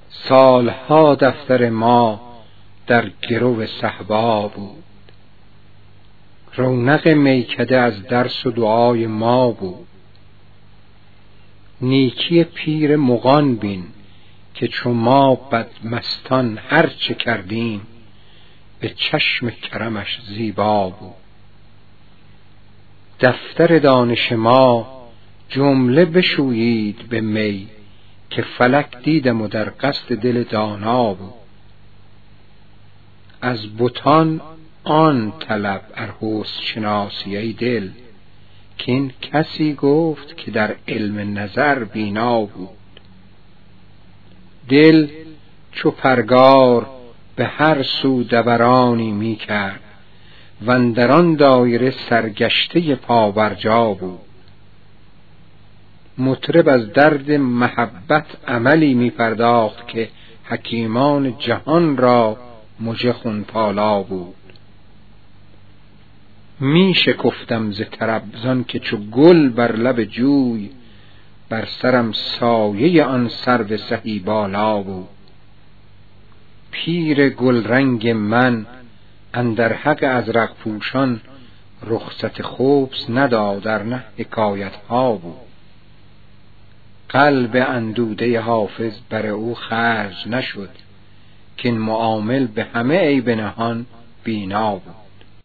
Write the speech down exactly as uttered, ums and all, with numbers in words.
سالها دفتر ما در گرو صهبا بود، رونق میکده از درس و دعای ما بود. نیکی پیر مغان بین که چو ما بدمستان هر چه کردیم به چشم کرمش زیبا بود. دفتر دانش ما جمله بشویید به می که فلک دیدم و در قصد دل دانا بود. از بتان آن طلب ار حسن شناسی ای دل، که این کسی گفت که در علم نظر بینا بود. دل چو پرگار به هر سو دورانی می کرد و اندر آن دایره سرگشته پابرجا بود. مطرب از درد محبت عملی می پرداخت که حکیمان جهان را مژه خون پالا بود. می شکفتم ز طرب زان که چو گل بر لب جوی بر سرم سایه آن سرو سهی بالا بود. پیر گل رنگ من اندر حق ازرق پوشان رخصت خبث نداد ارنه حکایت ها بود. قلب اندوده حافظ بر او خرج نشد، که این معامل به همه عیب نهان بینا بود.